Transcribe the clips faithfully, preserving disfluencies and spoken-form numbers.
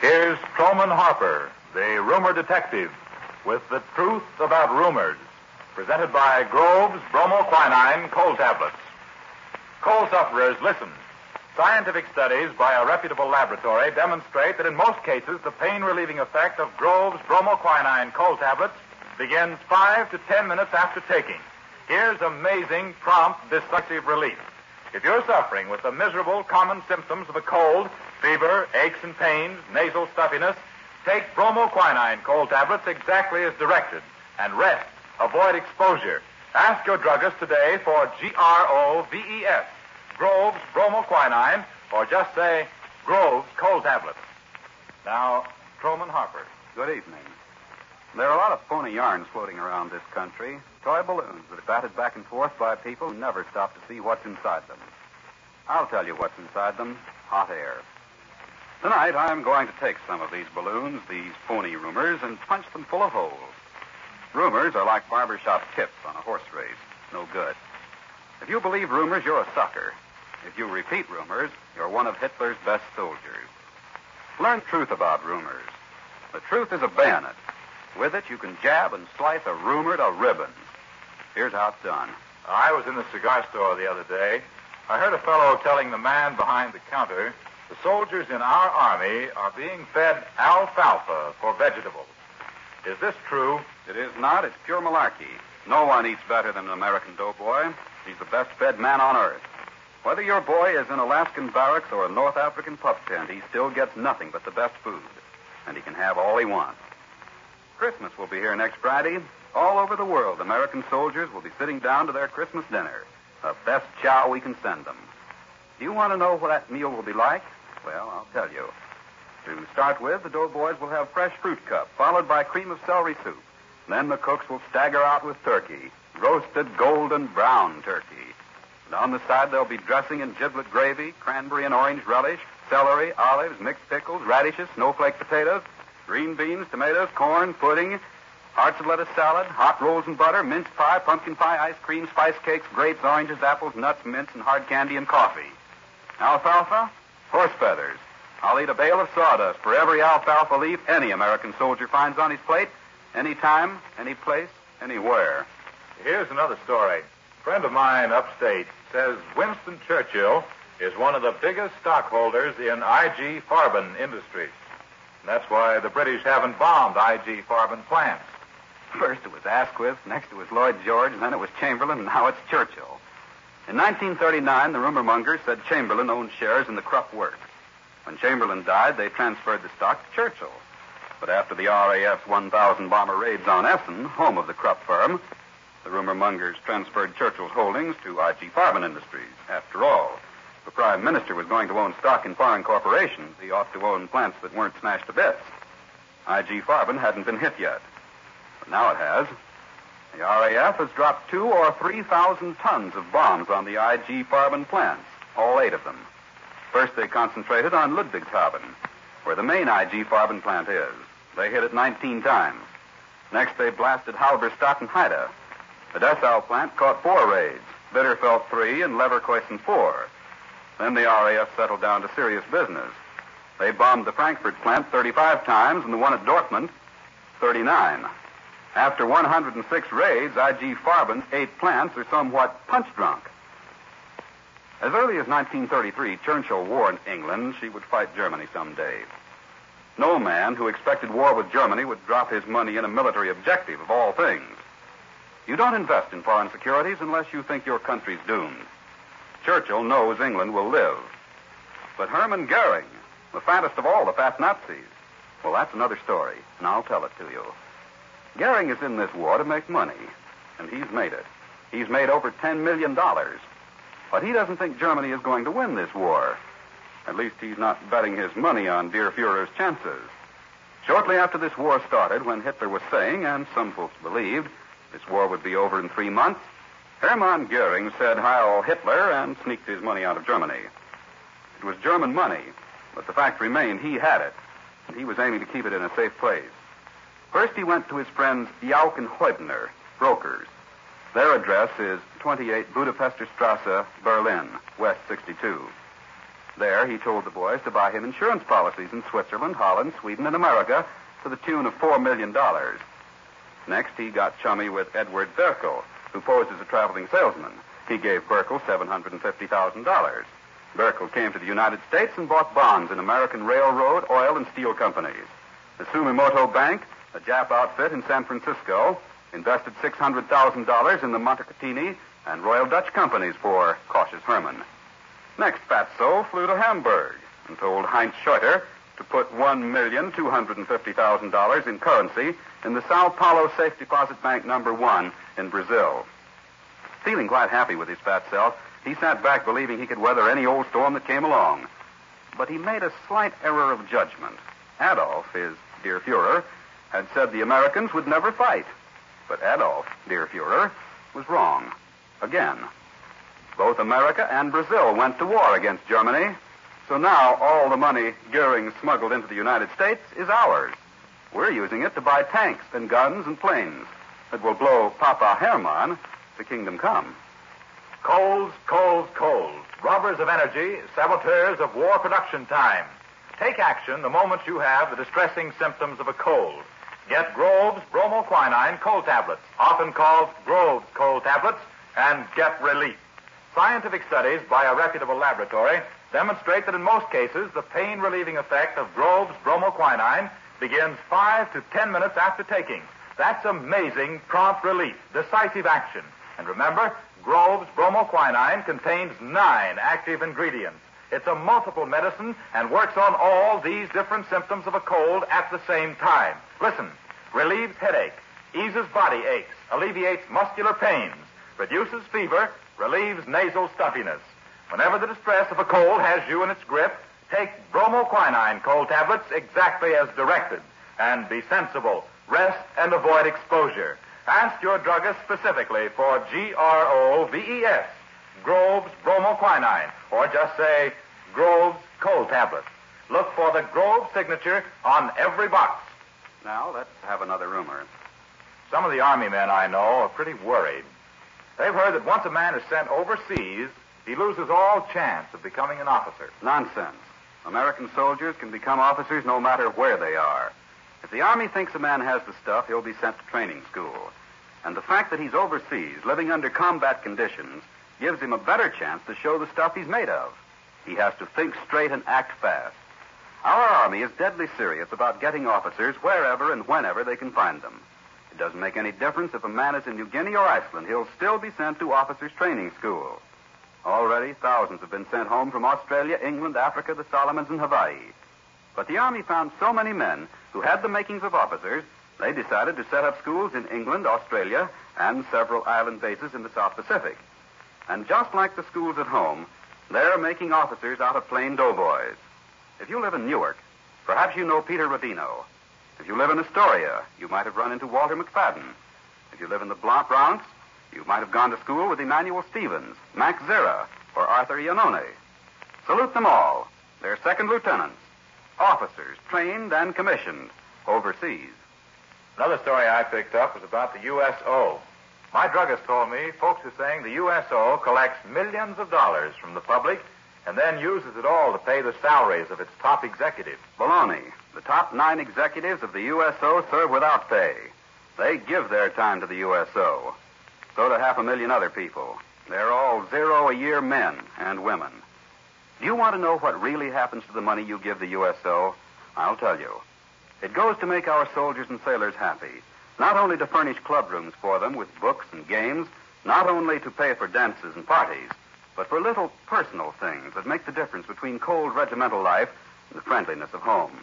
Here's Truman Harper, the rumor detective, with the truth about rumors, presented by Grove's bromoquinine cold tablets. Cold sufferers, listen. Scientific studies by a reputable laboratory demonstrate that in most cases the pain-relieving effect of Grove's bromoquinine cold tablets begins five to ten minutes after taking. Here's amazing, prompt, decisive relief. If you're suffering with the miserable common symptoms of a cold, fever, aches and pains, nasal stuffiness, take bromoquinine cold tablets exactly as directed and rest. Avoid exposure. Ask your druggist today for G R O V E S, Grove's bromoquinine, or just say Grove's cold tablets. Now, Truman Harper. Good evening. There are a lot of phony yarns floating around this country, toy balloons that are batted back and forth by people who never stop to see what's inside them. I'll tell you what's inside them, hot air. Tonight, I'm going to take some of these balloons, these phony rumors, and punch them full of holes. Rumors are like barbershop tips on a horse race. No good. If you believe rumors, you're a sucker. If you repeat rumors, you're one of Hitler's best soldiers. Learn the truth about rumors. The truth is a bayonet. With it, you can jab and slice a rumor to ribbons. Here's how it's done. I was in the cigar store the other day. I heard a fellow telling the man behind the counter, the soldiers in our army are being fed alfalfa for vegetables. Is this true? It is not. It's pure malarkey. No one eats better than an American doughboy. He's the best-fed man on earth. Whether your boy is in Alaskan barracks or a North African pup tent, he still gets nothing but the best food. And he can have all he wants. Christmas will be here next Friday. All over the world, American soldiers will be sitting down to their Christmas dinner. The best chow we can send them. Do you want to know what that meal will be like? Well, I'll tell you. To start with, the doughboys will have fresh fruit cup, followed by cream of celery soup. Then the cooks will stagger out with turkey, roasted golden brown turkey. And on the side, there'll be dressing and giblet gravy, cranberry and orange relish, celery, olives, mixed pickles, radishes, snowflake potatoes, green beans, tomatoes, corn, pudding, hearts of lettuce salad, hot rolls and butter, mince pie, pumpkin pie, ice cream, spice cakes, grapes, oranges, apples, nuts, mints, and hard candy and coffee. Alfalfa? Horse feathers. I'll eat a bale of sawdust for every alfalfa leaf any American soldier finds on his plate, anytime, any place, anywhere. Here's another story. A friend of mine upstate says Winston Churchill is one of the biggest stockholders in I G Farben Industries. And that's why the British haven't bombed I G Farben plants. First it was Asquith, next it was Lloyd George, then it was Chamberlain, and now it's Churchill. In nineteen thirty-nine, the rumor mongers said Chamberlain owned shares in the Krupp Works. When Chamberlain died, they transferred the stock to Churchill. But after the R A F's one thousand bomber raids on Essen, home of the Krupp firm, the rumor mongers transferred Churchill's holdings to I G Farben Industries. After all, if the Prime Minister was going to own stock in foreign corporations, he ought to own plants that weren't smashed to bits. I G Farben hadn't been hit yet. But now it has. The R A F has dropped two or three thousand tons of bombs on the I G Farben plants, all eight of them. First, they concentrated on Ludwigshafen, where the main I G Farben plant is. They hit it nineteen times. Next, they blasted Halberstadt and Haida. The Dessau plant caught four raids, Bitterfeld three, and Leverkusen four. Then the R A F settled down to serious business. They bombed the Frankfurt plant thirty-five times and the one at Dortmund thirty-nine. After one hundred six raids, I G Farben's eight plants are somewhat punch-drunk. As early as nineteen thirty-three, Churchill warned England she would fight Germany someday. No man who expected war with Germany would drop his money in a military objective, of all things. You don't invest in foreign securities unless you think your country's doomed. Churchill knows England will live. But Hermann Goering, the fattest of all the fat Nazis, well, that's another story, and I'll tell it to you. Goering is in this war to make money, and he's made it. He's made over ten million dollars. But he doesn't think Germany is going to win this war. At least he's not betting his money on dear Fuhrer's chances. Shortly after this war started, when Hitler was saying, and some folks believed, this war would be over in three months, Hermann Goering said Heil Hitler and sneaked his money out of Germany. It was German money, but the fact remained he had it, and he was aiming to keep it in a safe place. First he went to his friends Jauch and Heubner, brokers. Their address is twenty-eight Budapester Strasse, Berlin, West sixty-two. There, he told the boys to buy him insurance policies in Switzerland, Holland, Sweden, and America to the tune of four million dollars. Next, he got chummy with Edward Berkel, who posed as a traveling salesman. He gave Berkel seven hundred fifty thousand dollars. Berkel came to the United States and bought bonds in American railroad, oil, and steel companies. The Sumimoto Bank, a Jap outfit in San Francisco, invested six hundred thousand dollars in the Montecatini and Royal Dutch companies for Cautious Herman. Next, Fatso flew to Hamburg and told Heinz Scheuter to put one million two hundred fifty thousand dollars in currency in the Sao Paulo Safe Deposit Bank number one in Brazil. Feeling quite happy with his fat self, he sat back believing he could weather any old storm that came along. But he made a slight error of judgment. Adolf, his dear Fuhrer, had said the Americans would never fight. But Adolf, dear Fuhrer, was wrong. Again. Both America and Brazil went to war against Germany. So now all the money Goering smuggled into the United States is ours. We're using it to buy tanks and guns and planes that will blow Papa Hermann to kingdom come. Coals, coals, coals. Robbers of energy, saboteurs of war production time. Take action the moment you have the distressing symptoms of a cold. Get Grove's bromoquinine cold tablets, often called Grove's cold tablets, and get relief. Scientific studies by a reputable laboratory demonstrate that in most cases the pain-relieving effect of Grove's bromoquinine begins five to ten minutes after taking. That's amazing prompt relief, decisive action. And remember, Grove's bromoquinine contains nine active ingredients. It's a multiple medicine and works on all these different symptoms of a cold at the same time. Listen, relieves headache, eases body aches, alleviates muscular pains, reduces fever, relieves nasal stuffiness. Whenever the distress of a cold has you in its grip, take bromoquinine cold tablets exactly as directed. And be sensible. Rest and avoid exposure. Ask your druggist specifically for G R O V E S, Grove's bromoquinine, or just say Grove's cold tablets. Look for the Grove signature on every box. Now, let's have another rumor. Some of the Army men I know are pretty worried. They've heard that once a man is sent overseas, he loses all chance of becoming an officer. Nonsense. American soldiers can become officers no matter where they are. If the Army thinks a man has the stuff, he'll be sent to training school. And the fact that he's overseas, living under combat conditions, gives him a better chance to show the stuff he's made of. He has to think straight and act fast. Our Army is deadly serious about getting officers wherever and whenever they can find them. It doesn't make any difference if a man is in New Guinea or Iceland. He'll still be sent to officers' training school. Already, thousands have been sent home from Australia, England, Africa, the Solomons, and Hawaii. But the Army found so many men who had the makings of officers, they decided to set up schools in England, Australia, and several island bases in the South Pacific. And just like the schools at home, they're making officers out of plain doughboys. If you live in Newark, perhaps you know Peter Rodino. If you live in Astoria, you might have run into Walter McFadden. If you live in the Bronx, you might have gone to school with Emmanuel Stevens, Max Zera, or Arthur Iannone. Salute them all. They're second lieutenants, officers trained and commissioned overseas. Another story I picked up was about the U S O. My druggist told me folks are saying the U S O collects millions of dollars from the public and then uses it all to pay the salaries of its top executives. Baloney. The top nine executives of the U S O serve without pay. They give their time to the U S O. So do half a million other people. They're all zero-a-year men and women. Do you want to know what really happens to the money you give the U S O? I'll tell you. It goes to make our soldiers and sailors happy, not only to furnish club rooms for them with books and games, not only to pay for dances and parties, but for little personal things that make the difference between cold regimental life and the friendliness of home.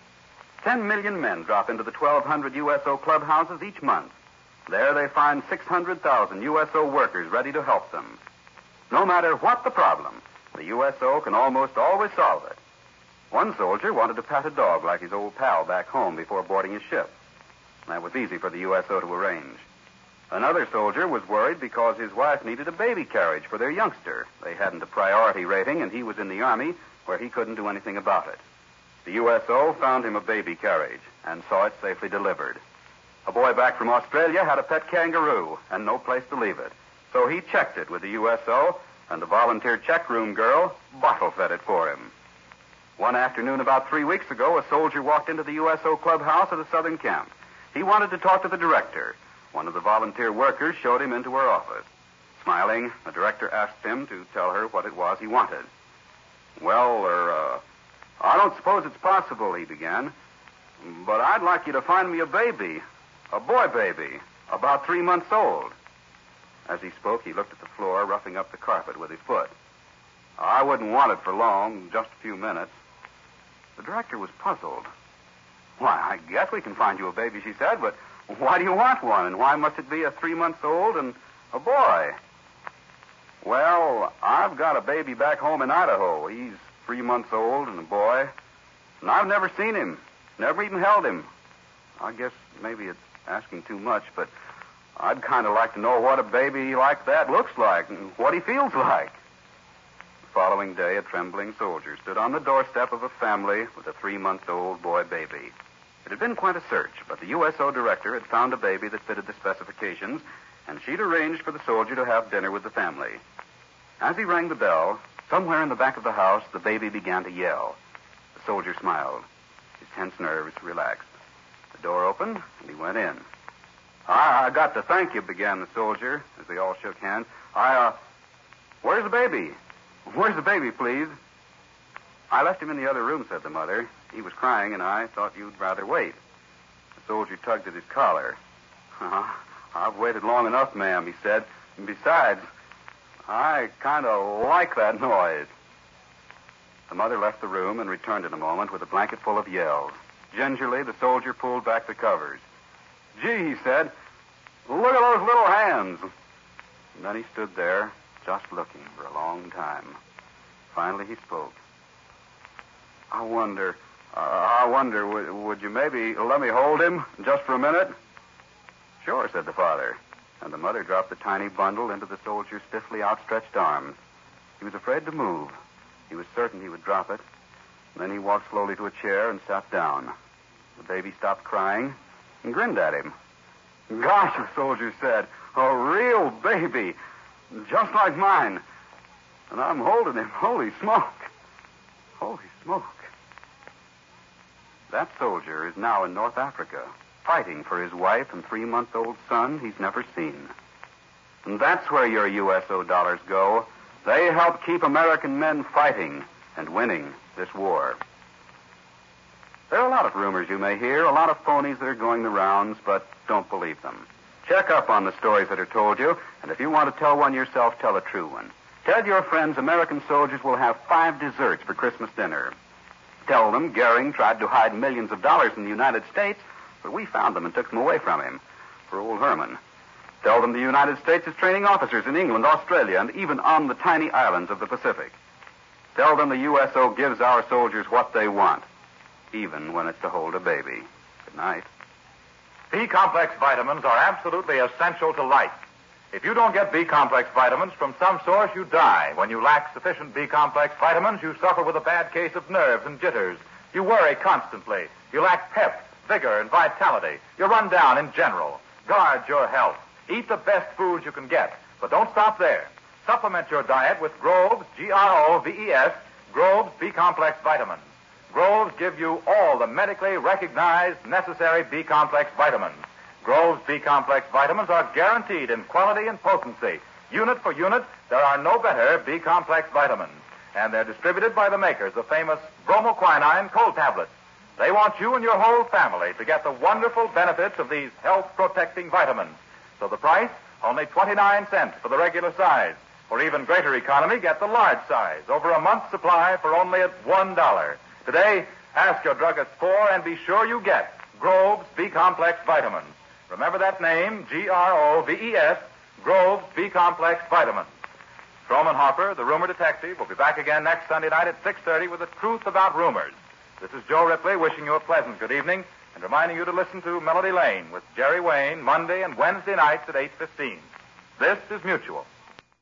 Ten million men drop into the twelve hundred U S O clubhouses each month. There they find six hundred thousand U S O workers ready to help them. No matter what the problem, the U S O can almost always solve it. One soldier wanted to pat a dog like his old pal back home before boarding his ship. That was easy for the U S O to arrange. Another soldier was worried because his wife needed a baby carriage for their youngster. They hadn't a priority rating, and he was in the Army where he couldn't do anything about it. The U S O found him a baby carriage and saw it safely delivered. A boy back from Australia had a pet kangaroo and no place to leave it. So he checked it with the U S O, and the volunteer checkroom girl bottle fed it for him. One afternoon about three weeks ago, a soldier walked into the U S O clubhouse at a southern camp. He wanted to talk to the director. One of the volunteer workers showed him into her office. Smiling, the director asked him to tell her what it was he wanted. Well, er, uh, I don't suppose it's possible, he began, but I'd like you to find me a baby, a boy baby, about three months old. As he spoke, he looked at the floor, roughing up the carpet with his foot. I wouldn't want it for long, just a few minutes. The director was puzzled. Why, I guess we can find you a baby, she said, but why do you want one, and why must it be a three months old and a boy? Well, I've got a baby back home in Idaho. He's three months old and a boy, and I've never seen him, never even held him. I guess maybe it's asking too much, but I'd kind of like to know what a baby like that looks like and what he feels like. The following day, a trembling soldier stood on the doorstep of a family with a three-month-old boy baby. It had been quite a search, but the U S O director had found a baby that fitted the specifications, and she'd arranged for the soldier to have dinner with the family. As he rang the bell, somewhere in the back of the house, the baby began to yell. The soldier smiled. His tense nerves relaxed. The door opened, and he went in. I, I got to thank you, began the soldier, as they all shook hands. I, uh, where's the baby? Where's the baby, please? I left him in the other room, said the mother. He was crying, and I thought you'd rather wait. The soldier tugged at his collar. Uh, I've waited long enough, ma'am, he said. And besides, I kind of like that noise. The mother left the room and returned in a moment with a blanket full of yells. Gingerly, the soldier pulled back the covers. Gee, he said, look at those little hands. And then he stood there, just looking for a long time. Finally, he spoke. I wonder, uh, I wonder, would, would you maybe let me hold him just for a minute? Sure, said the father. And the mother dropped the tiny bundle into the soldier's stiffly outstretched arms. He was afraid to move. He was certain he would drop it. And then he walked slowly to a chair and sat down. The baby stopped crying and grinned at him. Gosh, the soldier said, a real baby, just like mine. And I'm holding him. Holy smoke. Holy smoke. That soldier is now in North Africa, fighting for his wife and three-month-old son he's never seen. And that's where your U S O dollars go. They help keep American men fighting and winning this war. There are a lot of rumors you may hear, a lot of phonies that are going the rounds, but don't believe them. Check up on the stories that are told you, and if you want to tell one yourself, tell a true one. Tell your friends American soldiers will have five desserts for Christmas dinner. Tell them Goering tried to hide millions of dollars in the United States, but we found them and took them away from him for old Herman. Tell them the United States is training officers in England, Australia, and even on the tiny islands of the Pacific. Tell them the U S O gives our soldiers what they want, even when it's to hold a baby. Good night. B-complex vitamins are absolutely essential to life. If you don't get B-complex vitamins from some source, you die. When you lack sufficient B-complex vitamins, you suffer with a bad case of nerves and jitters. You worry constantly. You lack pep, vigor, and vitality. You run down in general. Guard your health. Eat the best foods you can get. But don't stop there. Supplement your diet with Groves, G R O V E S, Groves B-complex vitamins. Groves give you all the medically recognized necessary B-complex vitamins. Groves B-complex vitamins are guaranteed in quality and potency. Unit for unit, there are no better B-complex vitamins. And they're distributed by the makers of famous bromoquinine cold tablets. They want you and your whole family to get the wonderful benefits of these health-protecting vitamins. So the price, only twenty-nine cents for the regular size. For even greater economy, get the large size. Over a month's supply for only at one dollar. Today, ask your druggist for and be sure you get Groves B-complex vitamins. Remember that name, G R O V E S, Groves B-complex vitamins. Stroman Harper, the rumor detective, will be back again next Sunday night at six thirty with the truth about rumors. This is Joe Ripley wishing you a pleasant good evening and reminding you to listen to Melody Lane with Jerry Wayne Monday and Wednesday nights at eight fifteen. This is Mutual.